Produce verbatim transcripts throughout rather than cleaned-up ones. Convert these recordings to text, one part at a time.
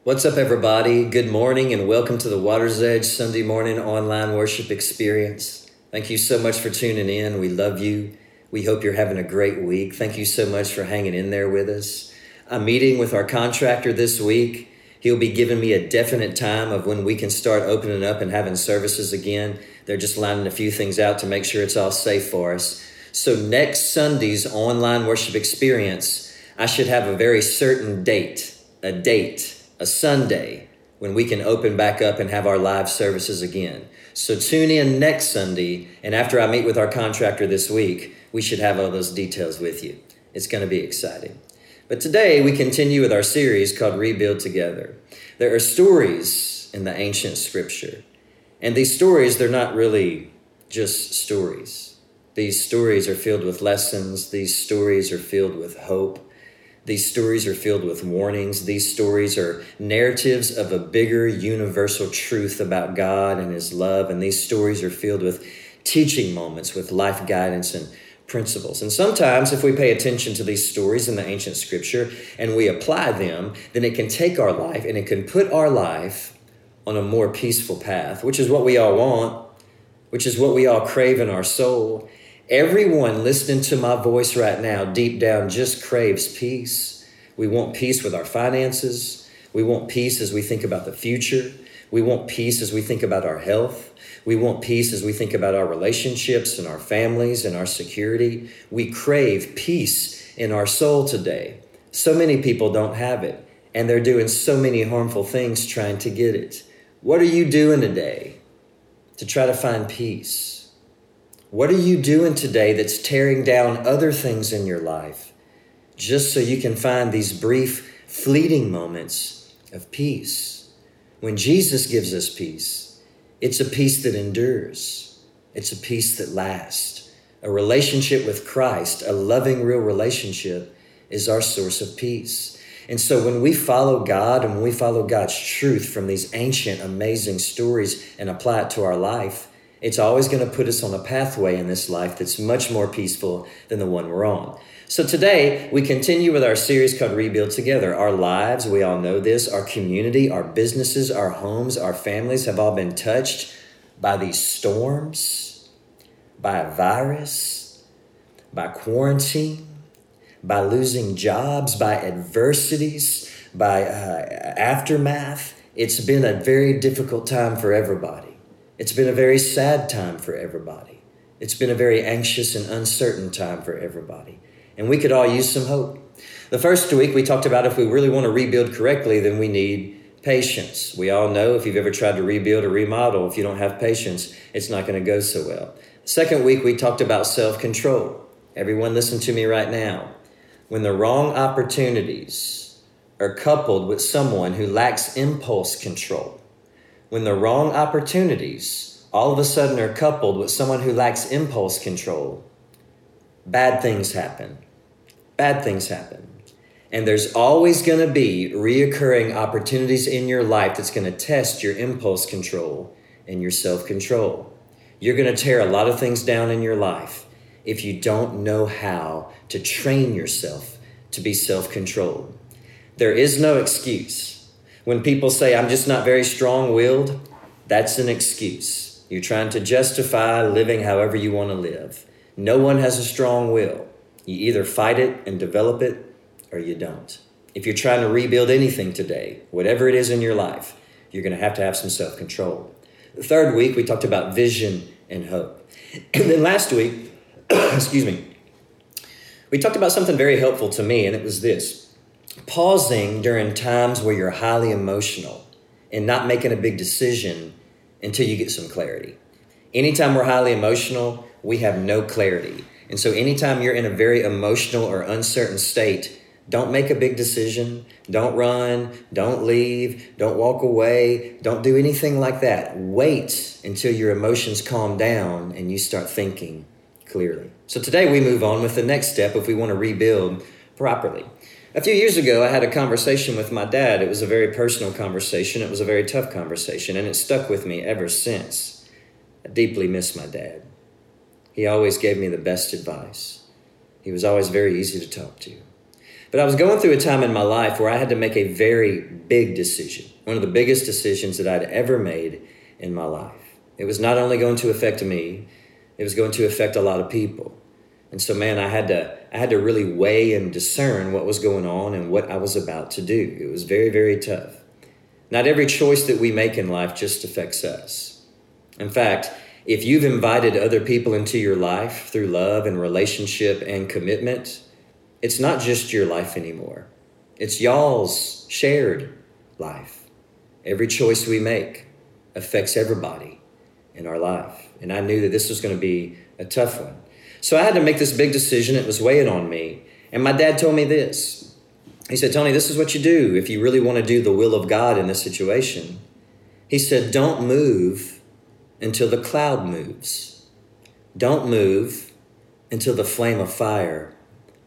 What's up, everybody? Good morning and welcome to the Water's Edge Sunday morning online worship experience. Thank you so much for tuning in. We love you. We hope you're having a great week. Thank you so much for hanging in there with us. I'm meeting with our contractor this week. He'll be giving me a definite time of when we can start opening up and having services again. They're just lining a few things out to make sure it's all safe for us. So next Sunday's online worship experience, I should have a very certain date, a date. a Sunday when we can open back up and have our live services again. So tune in next Sunday, and after I meet with our contractor this week, we should have all those details with you. It's going to be exciting. But today we continue with our series called Rebuild Together. There are stories in the ancient scripture, and these stories, they're not really just stories. These stories are filled with lessons. These stories are filled with hope. These stories are filled with warnings. These stories are narratives of a bigger universal truth about God and his love. And these stories are filled with teaching moments, with life guidance and principles. And sometimes if we pay attention to these stories in the ancient scripture and we apply them, then it can take our life and it can put our life on a more peaceful path, which is what we all want, which is what we all crave in our soul. Everyone listening to my voice right now, deep down, just craves peace. We want peace with our finances. We want peace as we think about the future. We want peace as we think about our health. We want peace as we think about our relationships and our families and our security. We crave peace in our soul today. So many people don't have it, and they're doing so many harmful things trying to get it. What are you doing today to try to find peace? What are you doing today that's tearing down other things in your life just so you can find these brief, fleeting moments of peace? When Jesus gives us peace, it's a peace that endures. It's a peace that lasts. A relationship with Christ, a loving, real relationship, is our source of peace. And so when we follow God and when we follow God's truth from these ancient, amazing stories and apply it to our life, it's always going to put us on a pathway in this life that's much more peaceful than the one we're on. So today, we continue with our series called Rebuild Together. Our lives, we all know this, our community, our businesses, our homes, our families have all been touched by these storms, by a virus, by quarantine, by losing jobs, by adversities, by uh, aftermath. It's been a very difficult time for everybody. It's been a very sad time for everybody. It's been a very anxious and uncertain time for everybody. And we could all use some hope. The first week we talked about if we really want to rebuild correctly, then we need patience. We all know if you've ever tried to rebuild or remodel, if you don't have patience, it's not going to go so well. The second week we talked about self-control. Everyone listen to me right now. When the wrong opportunities are coupled with someone who lacks impulse control, when the wrong opportunities all of a sudden are coupled with someone who lacks impulse control, bad things happen. Bad things happen. And there's always going to be reoccurring opportunities in your life that's going to test your impulse control and your self-control. You're going to tear a lot of things down in your life if you don't know how to train yourself to be self-controlled. There is no excuse. When people say, I'm just not very strong-willed, that's an excuse. You're trying to justify living however you want to live. No one has a strong will. You either fight it and develop it, or you don't. If you're trying to rebuild anything today, whatever it is in your life, you're going to have to have some self-control. The third week, we talked about vision and hope. And then last week, excuse me, we talked about something very helpful to me, and it was this. Pausing during times where you're highly emotional and not making a big decision until you get some clarity. Anytime we're highly emotional, we have no clarity. And so anytime you're in a very emotional or uncertain state, don't make a big decision. Don't run. Don't leave. Don't walk away. Don't do anything like that. Wait until your emotions calm down and you start thinking clearly. So today we move on with the next step if we want to rebuild properly. A few years ago, I had a conversation with my dad. It was a very personal conversation. It was a very tough conversation, and it stuck with me ever since. I deeply miss my dad. He always gave me the best advice. He was always very easy to talk to. But I was going through a time in my life where I had to make a very big decision, one of the biggest decisions that I'd ever made in my life. It was not only going to affect me, it was going to affect a lot of people. And so, man, I had to I had to really weigh and discern what was going on and what I was about to do. It was very, very tough. Not every choice that we make in life just affects us. In fact, if you've invited other people into your life through love and relationship and commitment, it's not just your life anymore. It's y'all's shared life. Every choice we make affects everybody in our life. And I knew that this was going to be a tough one. So I had to make this big decision. It was weighing on me. And my dad told me this. He said, Tony, this is what you do if you really want to do the will of God in this situation. He said, don't move until the cloud moves. Don't move until the flame of fire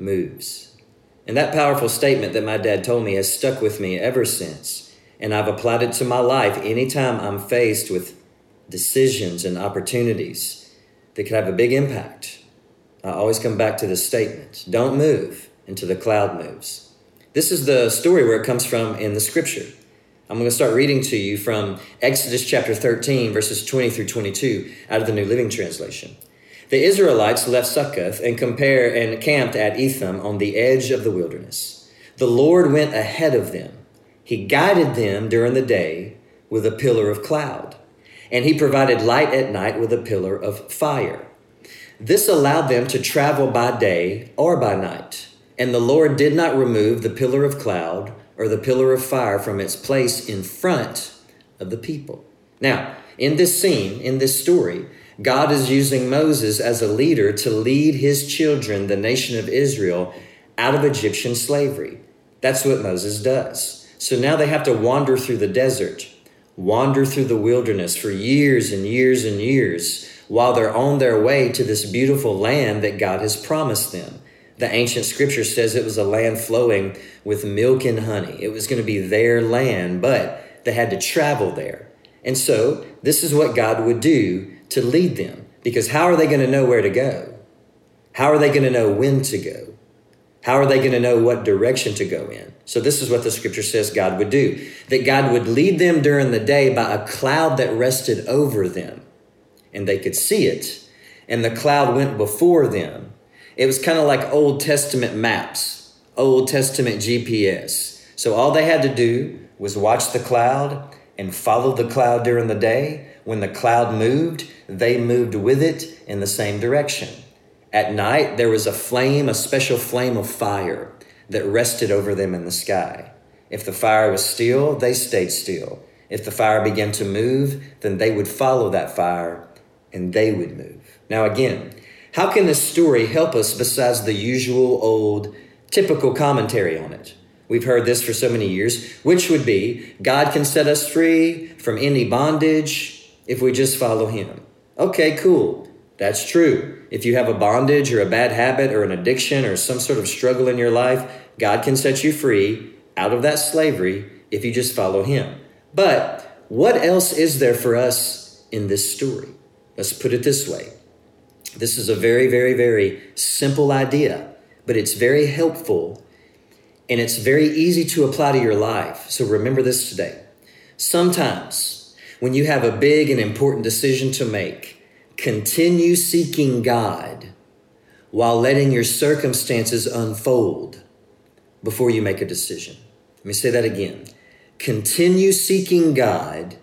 moves. And that powerful statement that my dad told me has stuck with me ever since. And I've applied it to my life anytime I'm faced with decisions and opportunities that could have a big impact. I always come back to this statement. Don't move until the cloud moves. This is the story where it comes from in the scripture. I'm going to start reading to you from Exodus chapter thirteen, verses twenty through twenty-two out of the New Living Translation. The Israelites left Succoth and compare and camped at Etham on the edge of the wilderness. The Lord went ahead of them. He guided them during the day with a pillar of cloud, and he provided light at night with a pillar of fire. This allowed them to travel by day or by night, and the Lord did not remove the pillar of cloud or the pillar of fire from its place in front of the people. Now, in this scene, in this story, God is using Moses as a leader to lead his children, the nation of Israel, out of Egyptian slavery. That's what Moses does. So now they have to wander through the desert, wander through the wilderness for years and years and years while they're on their way to this beautiful land that God has promised them. The ancient scripture says it was a land flowing with milk and honey. It was going to be their land, but they had to travel there. And so this is what God would do to lead them, because how are they going to know where to go? How are they going to know when to go? How are they going to know what direction to go in? So this is what the scripture says God would do, that God would lead them during the day by a cloud that rested over them, and they could see it, and the cloud went before them. It was kind of like Old Testament maps, Old Testament G P S. So all they had to do was watch the cloud and follow the cloud during the day. When the cloud moved, they moved with it in the same direction. At night, there was a flame, a special flame of fire that rested over them in the sky. If the fire was still, they stayed still. If the fire began to move, then they would follow that fire and they would move. Now again, how can this story help us besides the usual old typical commentary on it? We've heard this for so many years, which would be God can set us free from any bondage if we just follow him. Okay, cool. That's true. If you have a bondage or a bad habit or an addiction or some sort of struggle in your life, God can set you free out of that slavery if you just follow him. But what else is there for us in this story? Let's put it this way. This is a very, very, very simple idea, but it's very helpful and it's very easy to apply to your life. So remember this today. Sometimes when you have a big and important decision to make, continue seeking God while letting your circumstances unfold before you make a decision. Let me say that again. Continue seeking God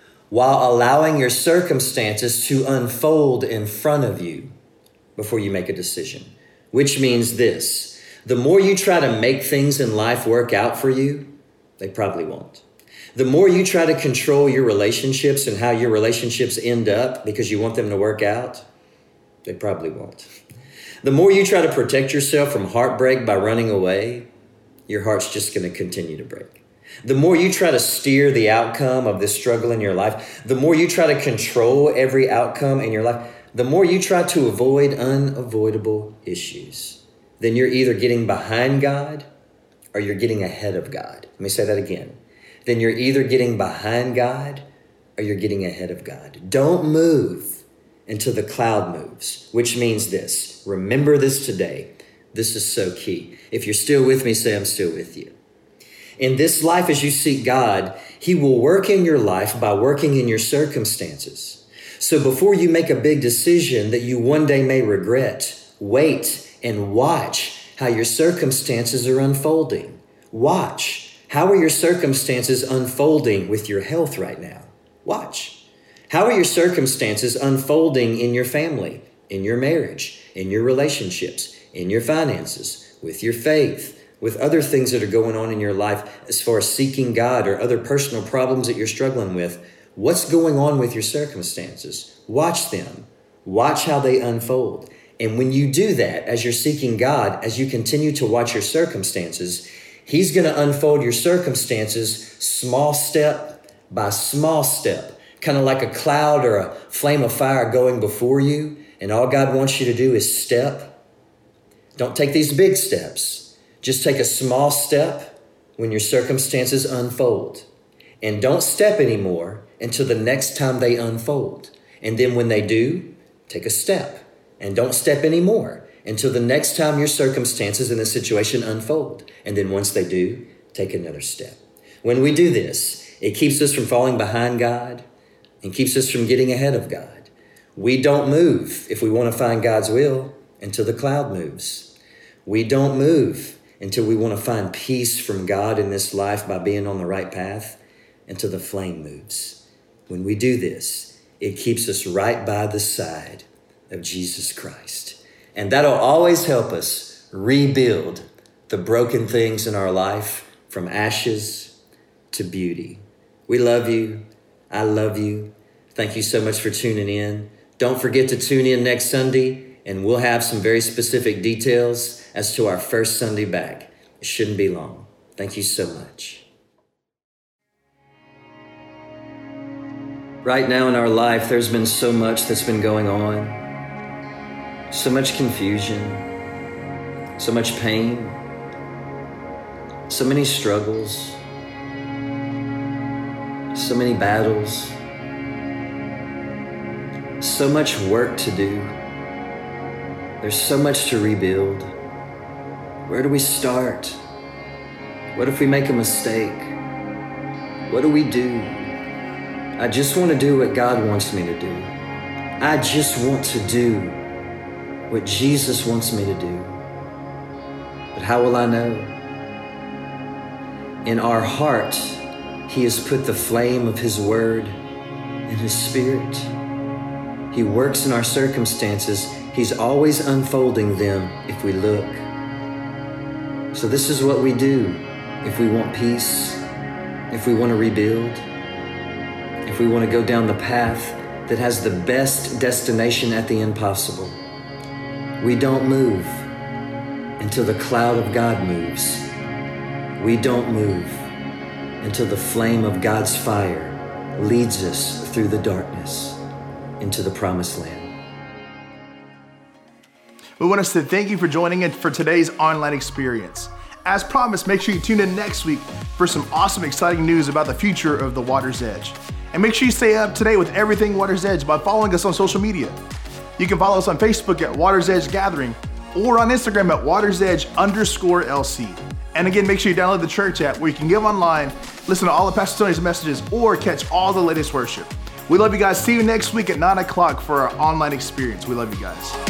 while allowing your circumstances to unfold in front of you before you make a decision. Which means this: the more you try to make things in life work out for you, they probably won't. The more you try to control your relationships and how your relationships end up because you want them to work out, they probably won't. The more you try to protect yourself from heartbreak by running away, your heart's just going to continue to break. The more you try to steer the outcome of this struggle in your life, the more you try to control every outcome in your life, the more you try to avoid unavoidable issues, then you're either getting behind God or you're getting ahead of God. Let me say that again. Then you're either getting behind God or you're getting ahead of God. Don't move until the cloud moves, which means this. Remember this today. This is so key. If you're still with me, say I'm still with you. In this life, as you seek God, he will work in your life by working in your circumstances. So before you make a big decision that you one day may regret, wait and watch how your circumstances are unfolding. Watch. How are your circumstances unfolding with your health right now? Watch. How are your circumstances unfolding in your family, in your marriage, in your relationships, in your finances, with your faith, with other things that are going on in your life as far as seeking God or other personal problems that you're struggling with? What's going on with your circumstances? Watch them. Watch how they unfold. And when you do that, as you're seeking God, as you continue to watch your circumstances, he's going to unfold your circumstances small step by small step, kind of like a cloud or a flame of fire going before you. And all God wants you to do is step. Don't take these big steps. Just take a small step when your circumstances unfold. And don't step anymore until the next time they unfold. And then when they do, take a step. And don't step anymore until the next time your circumstances in the situation unfold. And then once they do, take another step. When we do this, it keeps us from falling behind God and keeps us from getting ahead of God. We don't move if we want to find God's will until the cloud moves. We don't move until we want to find peace from God in this life by being on the right path until the flame moves. When we do this, it keeps us right by the side of Jesus Christ. And that'll always help us rebuild the broken things in our life from ashes to beauty. We love you. I love you. Thank you so much for tuning in. Don't forget to tune in next Sunday, and we'll have some very specific details as to our first Sunday back. It shouldn't be long. Thank you so much. Right now in our life, there's been so much that's been going on. So much confusion, so much pain, so many struggles, so many battles, so much work to do. There's so much to rebuild. Where do we start? What if we make a mistake? What do we do? I just want to do what God wants me to do. I just want to do what Jesus wants me to do. But how will I know? In our heart, he has put the flame of his word and his spirit. He works in our circumstances. He's always unfolding them if we look. So this is what we do if we want peace, if we want to rebuild, if we want to go down the path that has the best destination at the end possible. We don't move until the cloud of God moves. We don't move until the flame of God's fire leads us through the darkness into the promised land. We want to say thank you for joining in for today's online experience. As promised, make sure you tune in next week for some awesome, exciting news about the future of the Water's Edge. And make sure you stay up to date with everything Water's Edge by following us on social media. You can follow us on Facebook at Water's Edge Gathering or on Instagram at Water's Edge underscore L C. And again, make sure you download the church app where you can give online, listen to all of Pastor Tony's messages, or catch all the latest worship. We love you guys. See you next week at nine o'clock for our online experience. We love you guys.